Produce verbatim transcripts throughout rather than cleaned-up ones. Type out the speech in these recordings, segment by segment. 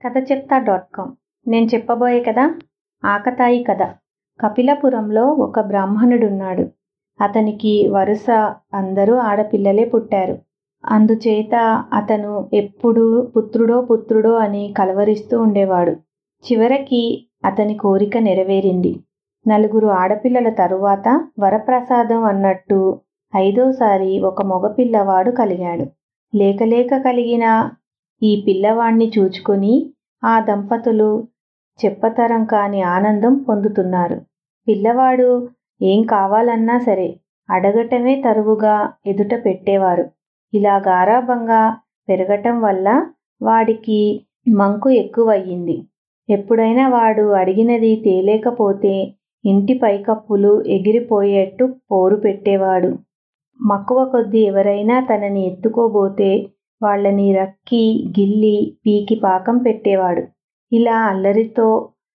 కథ చెప్తా dot com. నేను చెప్పబోయే కథ ఆకతాయి కథ. కపిలపురంలో ఒక బ్రాహ్మణుడున్నాడు. అతనికి వరుస అందరూ ఆడపిల్లలే పుట్టారు. అందుచేత అతను ఎప్పుడూ పుత్రుడో పుత్రుడో అని కలవరిస్తూ ఉండేవాడు. చివరికి అతని కోరిక నెరవేరింది. నలుగురు ఆడపిల్లల తరువాత వరప్రసాదం అన్నట్టు ఐదోసారి ఒక మగపిల్లవాడు కలిగాడు. లేకలేక కలిగిన ఈ పిల్లవాణ్ణి చూచుకొని ఆ దంపతులు చెప్పతరం కాని ఆనందం పొందుతున్నారు. పిల్లవాడు ఏం కావాలన్నా సరే అడగటమే తరువుగా ఎదుట పెట్టేవారు. ఇలా గారాబంగా పెరగటం వల్ల వాడికి మంకు ఎక్కువయ్యింది. ఎప్పుడైనా వాడు అడిగినది తేలేకపోతే ఇంటి పైకప్పులు ఎగిరిపోయేట్టు పోరు పెట్టేవాడు. మక్కువ కొద్దీ ఎవరైనా తనని ఎత్తుకోబోతే వాళ్ళని రక్కి గిల్లి పీకి పాకం పెట్టేవాడు. ఇలా అల్లరితో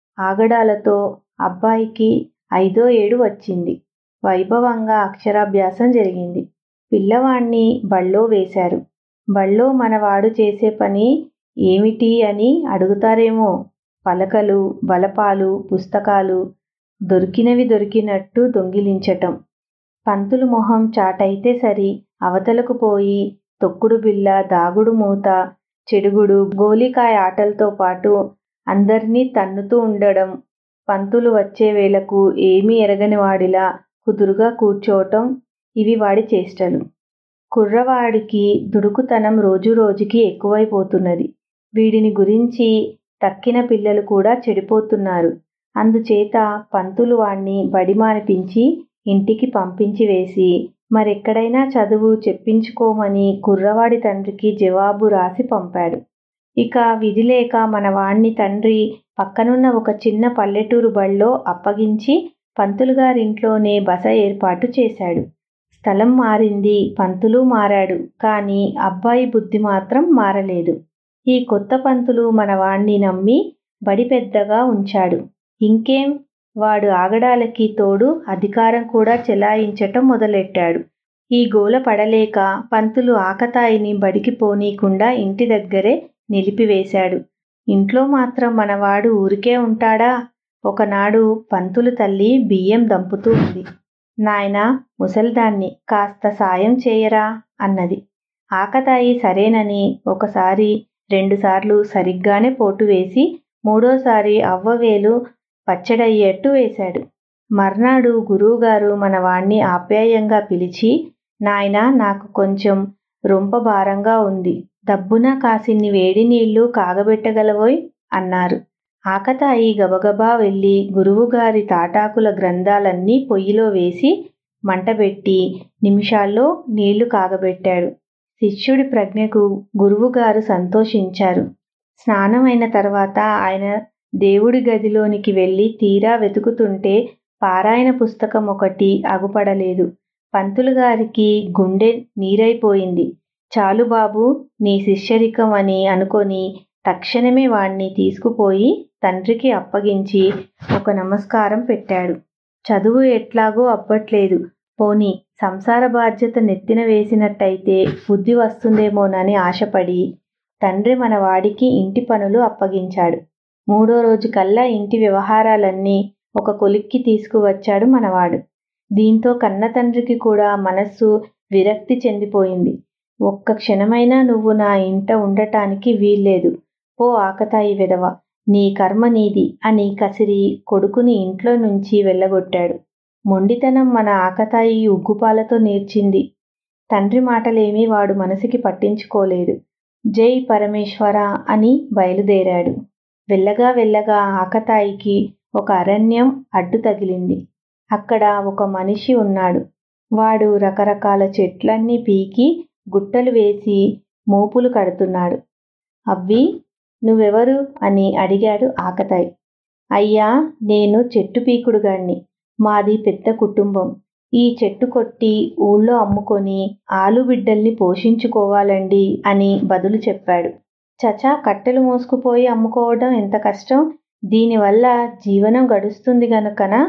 ఆగడాలతో అబ్బాయికి ఐదో ఏడు వచ్చింది. వైభవంగా అక్షరాభ్యాసం జరిగింది. పిల్లవాణ్ణి బళ్ళో వేశారు. బళ్ళో మనవాడు చేసే పని ఏమిటి అని అడుగుతారేమో. పలకలు, బలపాలు, పుస్తకాలు దొరికినవి దొరికినట్టు దొంగిలించటం. పంతులు మొహం చాటైతే సరి అవతలకు పోయి తొక్కుడు బిళ్ళ, దాగుడు మూత, చెడుగుడు, గోలికాయ ఆటలతో పాటు అందర్నీ తన్నుతూ ఉండడం. పంతులు వచ్చే వేళకు ఏమీ ఎరగని వాడిలా కుదురుగా కూర్చోవటం ఇవి వాడి చేష్టలు. కుర్రవాడికి దుడుకుతనం రోజురోజుకి ఎక్కువైపోతున్నది. వీడిని గురించి తక్కిన పిల్లలు కూడా చెడిపోతున్నారు. అందుచేత పంతులు వాణ్ణి బడి మానిపించి ఇంటికి పంపించి వేసి మరెక్కడైనా చదువు చెప్పించుకోమని కుర్రవాడి తండ్రికి జవాబు రాసి పంపాడు. ఇక విధిలేక మనవాణ్ణి తండ్రి పక్కనున్న ఒక చిన్న పల్లెటూరు బళ్ళో అప్పగించి పంతులుగారింట్లోనే బస ఏర్పాటు చేశాడు. స్థలం మారింది, పంతులు మారాడు. కానీ అబ్బాయి బుద్ధి మాత్రం మారలేదు. ఈ కొత్త పంతులు మనవాణ్ణి నమ్మి బడి పెద్దగా ఉంచాడు. ఇంకేం, వాడు ఆగడాలకి తోడు అధికారం కూడా చెలాయించటం మొదలెట్టాడు. ఈ గోల పడలేక పంతులు ఆకతాయిని బడికి పోనీకుండా ఇంటి దగ్గరే నిలిపివేశాడు. ఇంట్లో మాత్రం మనవాడు ఊరికే ఉంటాడా? ఒకనాడు పంతులు తల్లి బియ్యం దంపుతూ ఉంది. నాయనా ముసల్దాన్ని, కాస్త సాయం చేయరా అన్నది. ఆకతాయి సరేనని ఒకసారి రెండుసార్లు సరిగ్గానే పోటు వేసి మూడోసారి అవ్వవేలు పచ్చడయ్యేట్టు వేశాడు. మర్నాడు గురువుగారు మనవాణ్ణి ఆప్యాయంగా పిలిచి, నాయనా నాకు కొంచెం రొంప భారంగా ఉంది. దబ్బున కాసిన్ని వేడి నీళ్లు కాగబెట్టగలవోయ్ అన్నారు. ఆకతాయి గబగబా వెళ్ళి గురువుగారి తాటాకుల గ్రంథాలన్నీ పొయ్యిలో వేసి మంటబెట్టి నిమిషాల్లో నీళ్లు కాగబెట్టాడు. శిష్యుడి ప్రజ్ఞకు గురువుగారు సంతోషించారు. స్నానమైన తర్వాత ఆయన దేవుడి గదిలోనికి వెళ్ళి తీరా వెతుకుతుంటే పారాయణ పుస్తకం ఒకటి అగుపడలేదు. పంతులుగారికి గుండె నీరైపోయింది. చాలు బాబు నీ శిష్యరికం అని అనుకొని తక్షణమే వాణ్ణి తీసుకుపోయి తండ్రికి అప్పగించి ఒక నమస్కారం పెట్టాడు. చదువు ఎట్లాగో అబ్బట్లేదు, పోనీ సంసార బాధ్యత నెత్తిన వేసినట్టయితే బుద్ధి వస్తుందేమోనని ఆశపడి తండ్రి మనవాడికి ఇంటి పనులు అప్పగించాడు. మూడో రోజు కల్లా ఇంటి వ్యవహారాలన్నీ ఒక కొలిక్కి తీసుకువచ్చాడు మనవాడు. దీంతో కన్నతండ్రికి కూడా మనస్సు విరక్తి చెందిపోయింది. ఒక్క క్షణమైనా నువ్వు నా ఇంట ఉండటానికి వీల్లేదు, పో ఆకతాయి వెధవ, నీ కర్మ నీది అని కసిరి కొడుకుని ఇంట్లో నుంచి వెళ్ళగొట్టాడు. మొండితనం మన ఆకతాయి ఉగ్గుపాలతో నేర్చింది. తండ్రి మాటలేమీ వాడు మనసుకి పట్టించుకోలేదు. జై పరమేశ్వర అని బయలుదేరాడు. వెళ్ళగా వెళ్ళగా ఆకతాయికి ఒక అరణ్యం అడ్డు తగిలింది. అక్కడ ఒక మనిషి ఉన్నాడు. వాడు రకరకాల చెట్లన్నీ పీకి గుట్టలు వేసి మోపులు కడుతున్నాడు. అవ్వి నువ్వెవరు అని అడిగాడు ఆకతాయి. అయ్యా, నేను చెట్టు పీకుడుగాణ్ణి. మాది పెద్ద కుటుంబం. ఈ చెట్టు కొట్టి ఊళ్ళో అమ్ముకొని ఆలుబిడ్డల్ని పోషించుకోవాలండి అని బదులు చెప్పాడు. చచా, కట్టెలు మోసుకుపోయి అమ్ముకోవడం ఎంత కష్టం, దీనివల్ల జీవనం గడుస్తుంది గనుకనా?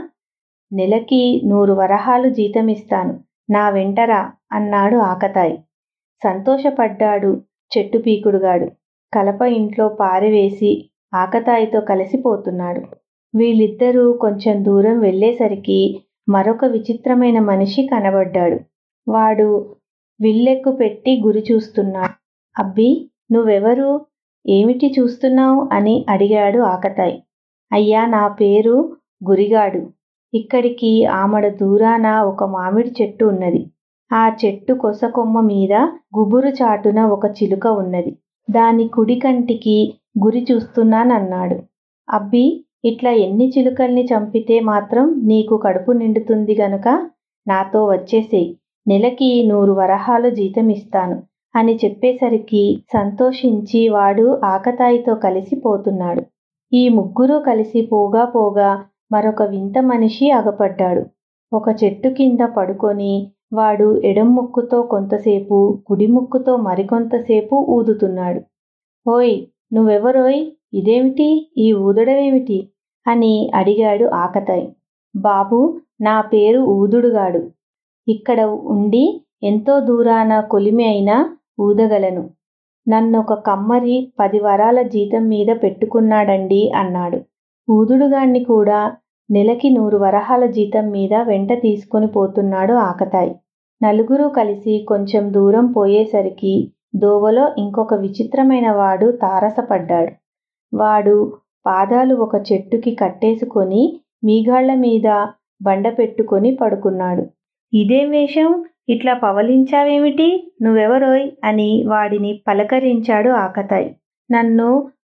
నెలకి నూరు వరహాలు జీతమిస్తాను, నా వెంటరా అన్నాడు ఆకతాయి. సంతోషపడ్డాడు చెట్టు పీకుడుగాడు. కలప ఇంట్లో పారవేసి ఆకతాయితో కలిసిపోతున్నాడు. వీళ్ళిద్దరూ కొంచెం దూరం వెళ్ళేసరికి మరొక విచిత్రమైన మనిషి కనబడ్డాడు. వాడు విల్లెక్కు పెట్టి గురి చూస్తున్నాడు. అబ్బీ, నువ్వెవరు? ఏమిటి చూస్తున్నావు అని అడిగాడు ఆకతాయి. అయ్యా, నా పేరు గురిగాడు. ఇక్కడికి ఆమడ దూరాన ఒక మామిడి చెట్టు ఉన్నది. ఆ చెట్టు కొసకొమ్మ మీద గుబురు చాటున ఒక చిలుక ఉన్నది. దాని కుడి కంటికి గురి చూస్తున్నానన్నాడు. అబ్బీ, ఇట్లా ఎన్ని చిలుకల్ని చంపితే మాత్రం నీకు కడుపు నిండుతుంది గనుక నాతో వచ్చేసేయ్, నెలకి నూరు వరహాలు జీతం ఇస్తాను అని చెప్పేసరికి సంతోషించి వాడు ఆకతాయితో కలిసి పోతున్నాడు. ఈ ముగ్గురూ కలిసి పోగా పోగా మరొక వింత మనిషి అగపడ్డాడు. ఒక చెట్టు కింద పడుకొని వాడు ఎడం ముక్కుతో కొంతసేపు, కుడి ముక్కుతో మరికొంతసేపు ఊదుతున్నాడు. ఓయ్, నువ్వెవరోయ్? ఇదేమిటి, ఈ ఊదడమేమిటి అని అడిగాడు ఆకతాయి. బాబూ, నా పేరు ఊదుడుగాడు. ఇక్కడ ఉండి ఎంతో దూరాన కొలిమి అయినా ఊదగలను. నన్నొక కమ్మరి పది వరాల జీతం మీద పెట్టుకున్నాడండి అన్నాడు. ఊదుడుగాణ్ణి కూడా నెలకి నూరు వరహాల జీతం మీద వెంట తీసుకుని పోతున్నాడు ఆకతాయి. నలుగురూ కలిసి కొంచెం దూరం పోయేసరికి దోవలో ఇంకొక విచిత్రమైన వాడు తారసపడ్డాడు. వాడు పాదాలు ఒక చెట్టుకి కట్టేసుకొని మీగాళ్ల మీద బండ పెట్టుకొని పడుకున్నాడు. ఇదేం వేషం, ఇట్లా పవలించావేమిటి? నువ్వెవరోయ్ అని వాడిని పలకరించాడు ఆకతాయి. నన్ను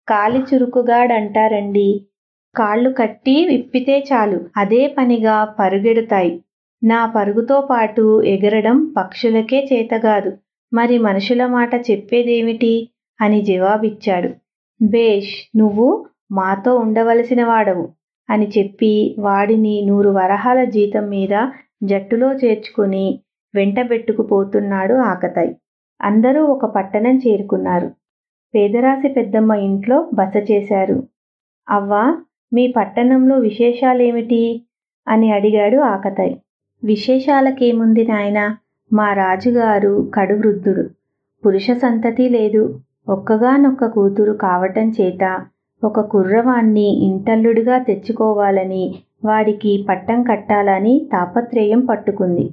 కాలిచురుకుగాడంటారండి. కాళ్ళు కట్టి విప్పితే చాలు అదే పనిగా పరుగెడతాయి. నా పరుగుతో పాటు ఎగరడం పక్షులకే చేతగాదు, మరి మనుషుల మాట చెప్పేదేమిటి అని జవాబిచ్చాడు. బేష్, నువ్వు మాతో ఉండవలసిన వాడవు అని చెప్పి వాడిని నూరు వరహాల జీతం మీద జట్టులో చేర్చుకుని వెంటబెట్టుకుపోతున్నాడు ఆకతాయి. అందరూ ఒక పట్టణం చేరుకున్నారు. పేదరాశి పెద్దమ్మ ఇంట్లో బస చేశారు. అవ్వా, మీ పట్టణంలో విశేషాలేమిటి అని అడిగాడు ఆకతాయి. విశేషాలకేముంది నాయనా, మా రాజుగారు కడువృద్ధుడు, పురుష సంతతి లేదు. ఒక్కగానొక్క కూతురు కావటం చేత ఒక కుర్రవాణ్ణి ఇంటల్లుడిగా తెచ్చుకోవాలని వాడికి పట్టం కట్టాలని తాపత్రయం పట్టుకుంది.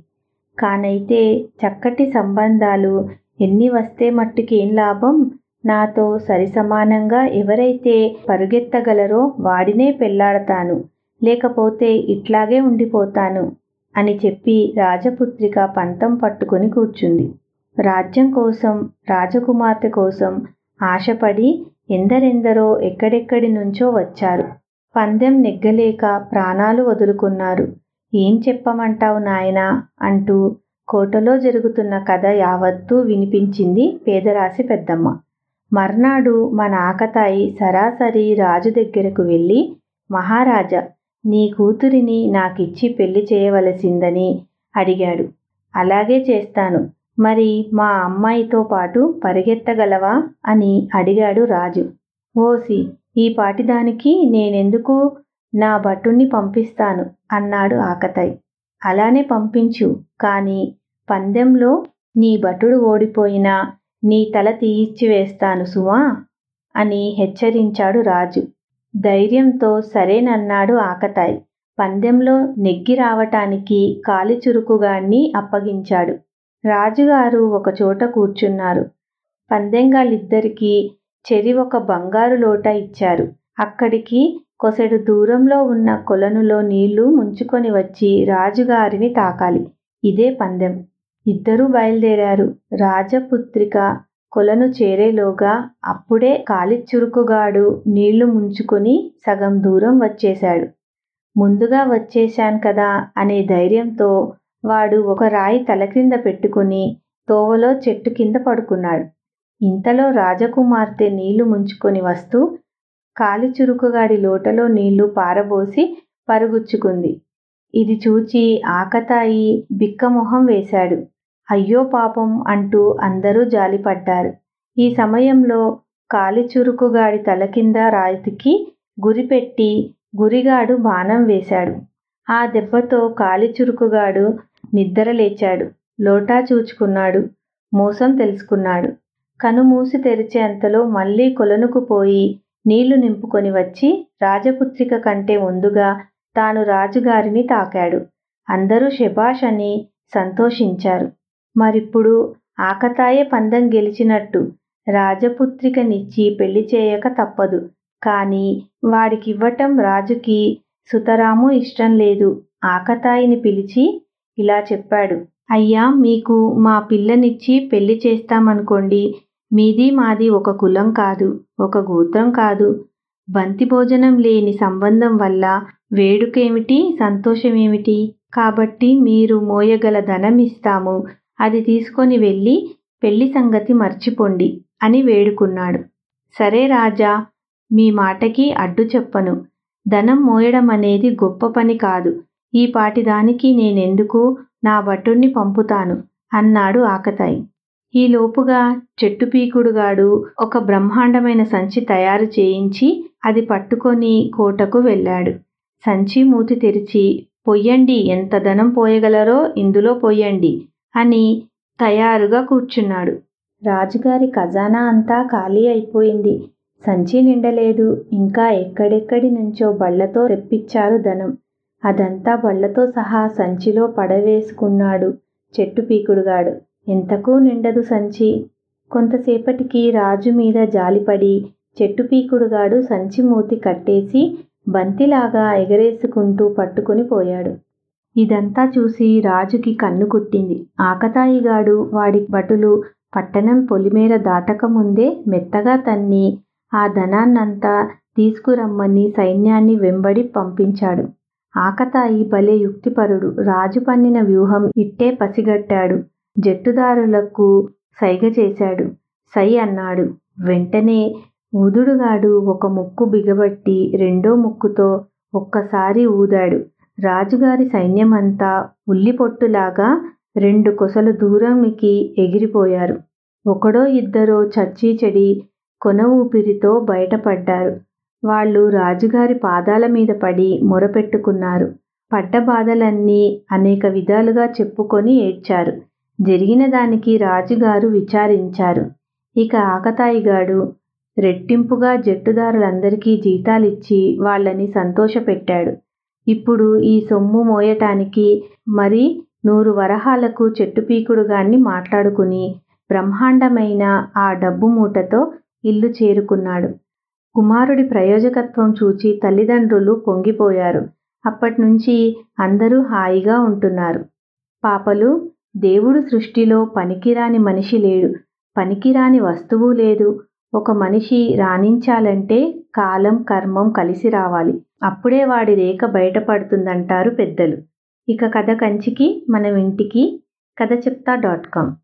కానైతే చక్కటి సంబంధాలు ఎన్ని వస్తే మట్టుకేం లాభం, నాతో సరిసమానంగా ఎవరైతే పరుగెత్తగలరో వాడినే పెళ్లాడతాను, లేకపోతే ఇట్లాగే ఉండిపోతాను అని చెప్పి రాజపుత్రిక పంతం పట్టుకొని కూర్చుంది. రాజ్యం కోసం, రాజకుమార్తె కోసం ఆశపడి ఎందరెందరో ఎక్కడెక్కడి నుంచో వచ్చారు. పందెం నెగ్గలేక ప్రాణాలు వదులుకున్నారు. ఏం చెప్పమంటావు నాయనా అంటూ కోటలో జరుగుతున్న కథ యావత్తూ వినిపించింది పేదరాశి పెద్దమ్మ. మర్నాడు మన ఆకతాయి సరాసరి రాజు దగ్గరకు వెళ్ళి, మహారాజా, నీ కూతురిని నాకిచ్చి పెళ్లి చేయవలసిందని అడిగాడు. అలాగే చేస్తాను, మరి మా అమ్మాయితో పాటు పరిగెత్తగలవా అని అడిగాడు రాజు. ఓసి, ఈ పాటిదానికి నేనెందుకు, నా భటుణ్ణి పంపిస్తాను అన్నాడు ఆకతాయి. అలానే పంపించు, కాని పందెంలో నీ భటుడు ఓడిపోయినా నీ తల తీయిచ్చివేస్తాను సుమా అని హెచ్చరించాడు రాజు. ధైర్యంతో సరేనన్నాడు ఆకతాయి. పందెంలో నెగ్గి రావటానికి కాలిచురుకుగాణ్ణి అప్పగించాడు. రాజుగారు ఒకచోట కూర్చున్నారు. పందెంగాళ్ళిద్దరికీ చెరి ఒక బంగారు లోట ఇచ్చారు. అక్కడికి కొసెడు దూరంలో ఉన్న కొలనులో నీళ్లు ముంచుకొని వచ్చి రాజుగారిని తాకాలి. ఇదే పందెం. ఇద్దరూ బయలుదేరారు. రాజపుత్రిక కొలను చేరేలోగా అప్పుడే కాలిచురుకుగాడు నీళ్లు ముంచుకొని సగం దూరం వచ్చేశాడు. ముందుగా వచ్చేశాను కదా అనే ధైర్యంతో వాడు ఒక రాయి తలక్రింద పెట్టుకుని తోవలో చెట్టు కింద పడుకున్నాడు. ఇంతలో రాజకుమార్తె నీళ్లు ముంచుకొని వస్తూ కాలిచురుకుగాడి లోటలో నీళ్లు పారబోసి పరుగుచ్చుకుంది. ఇది చూచి ఆకతాయి బిక్కమొహం వేశాడు. అయ్యో పాపం అంటూ అందరూ జాలిపడ్డారు. ఈ సమయంలో కాలిచురుకుగాడి తల కింద రాయికి గురిపెట్టి గురిగాడు బాణం వేశాడు. ఆ దెబ్బతో కాలిచురుకుగాడు నిద్రలేచాడు. లోటా చూచుకున్నాడు. మోసం తెలుసుకున్నాడు. కనుమూసి తెరిచే అంతలో మళ్లీ కొలనుకు పోయి నీళ్లు నింపుకొని వచ్చి రాజపుత్రిక కంటే ముందుగా తాను రాజుగారిని తాకాడు. అందరూ శభాష్ అని సంతోషించారు. మరిప్పుడు ఆకతాయ పందెం గెలిచినట్టు రాజపుత్రికనిచ్చి పెళ్లి చేయక తప్పదు. కానీ వాడికివ్వటం రాజుకి సుతరామూ ఇష్టం లేదు. ఆకతాయిని పిలిచి ఇలా చెప్పాడు. అయ్యా, మీకు మా పిల్లనిచ్చి పెళ్లి చేస్తామనుకోండి. మీది మాది ఒక కులం కాదు, ఒక గోత్రం కాదు. బంతి భోజనం లేని సంబంధం వల్ల వేడుకేమిటి, సంతోషమేమిటి? కాబట్టి మీరు మోయగల ధనం ఇస్తాము. అది తీసుకొని వెళ్ళి పెళ్లి సంగతి మర్చిపోండి అని వేడుకున్నాడు. సరే రాజా, మీ మాటకి అడ్డు చెప్పను. ధనం మోయడం అనేది గొప్ప పని కాదు. ఈ పాటిదానికి నేనెందుకు నా భటుణ్ణి పంపుతాను అన్నాడు ఆకతాయి. ఈలోపుగా చెట్టుపీకుడుగాడు ఒక బ్రహ్మాండమైన సంచి తయారు చేయించి అది పట్టుకొని కోటకు వెళ్ళాడు. సంచి మూతి తెరిచి, పొయ్యండి, ఎంత ధనం పోయగలరో ఇందులో పొయ్యండి అని తయారుగా కూర్చున్నాడు. రాజుగారి ఖజానా అంతా ఖాళీ అయిపోయింది. సంచి నిండలేదు. ఇంకా ఎక్కడెక్కడి నుంచో బళ్లతో తెప్పించారు ధనం. అదంతా బళ్లతో సహా సంచిలో పడవేసుకున్నాడు చెట్టుపీకుడుగాడు. ఎంతకూ నిండదు సంచి. కొంతసేపటికి రాజు మీద జాలిపడి చెట్టుపీకుడుగాడు సంచి మూతి కట్టేసి బంతిలాగా ఎగరేసుకుంటూ పట్టుకుని పోయాడు. ఇదంతా చూసి రాజుకి కన్ను కుట్టింది. ఆకతాయిగాడు వాడి భటులు పట్టణం పొలిమేర దాటకముందే మెత్తగా తన్ని ఆ ధనాన్నంతా తీసుకురమ్మని సైన్యాన్ని వెంబడి పంపించాడు. ఆకతాయి భలే యుక్తిపరుడు. రాజు పన్నిన వ్యూహం ఇట్టే పసిగట్టాడు. జట్టుదారులకు సైగ చేశాడు. సై అన్నాడు. వెంటనే ఊదుడుగాడు ఒక ముక్కు బిగబట్టి రెండో ముక్కుతో ఒక్కసారి ఊదాడు. రాజుగారి సైన్యమంతా ఉల్లిపొట్టులాగా రెండు కొసలు దూరంకి ఎగిరిపోయారు. ఒకడో ఇద్దరో చచ్చీ చెడి కొన ఊపిరితో బయటపడ్డారు. వాళ్ళు రాజుగారి పాదాల మీద పడి మొరపెట్టుకున్నారు. పడ్డ బాధలన్నీ అనేక విధాలుగా చెప్పుకొని ఏడ్చారు. జరిగిన దానికి రాజుగారు విచారించారు. ఇక ఆకతాయిగాడు రెట్టింపుగా జట్టుదారులందరికీ జీతాలిచ్చి వాళ్ళని సంతోషపెట్టాడు. ఇప్పుడు ఈ సొమ్ము మోయటానికి మరి నూరు వరహాలకు చెట్టుపీకుడుగాన్ని మాట్లాడుకుని బ్రహ్మాండమైన ఆ డబ్బు మూటతో ఇల్లు చేరుకున్నాడు. కుమారుడి ప్రయోజకత్వం చూచి తల్లిదండ్రులు పొంగిపోయారు. అప్పట్నుంచి అందరూ హాయిగా ఉంటున్నారు. పాపలు, దేవుడు సృష్టిలో పనికిరాని మనిషి లేడు, పనికిరాని వస్తువు లేదు. ఒక మనిషి రాణించాలంటే కాలం కర్మం కలిసి రావాలి. అప్పుడే వాడి రేఖ బయటపడుతుందంటారు పెద్దలు. ఇక కథ కంచికి మనం ఇంటికి. కథ చెప్తా డాట్ కామ్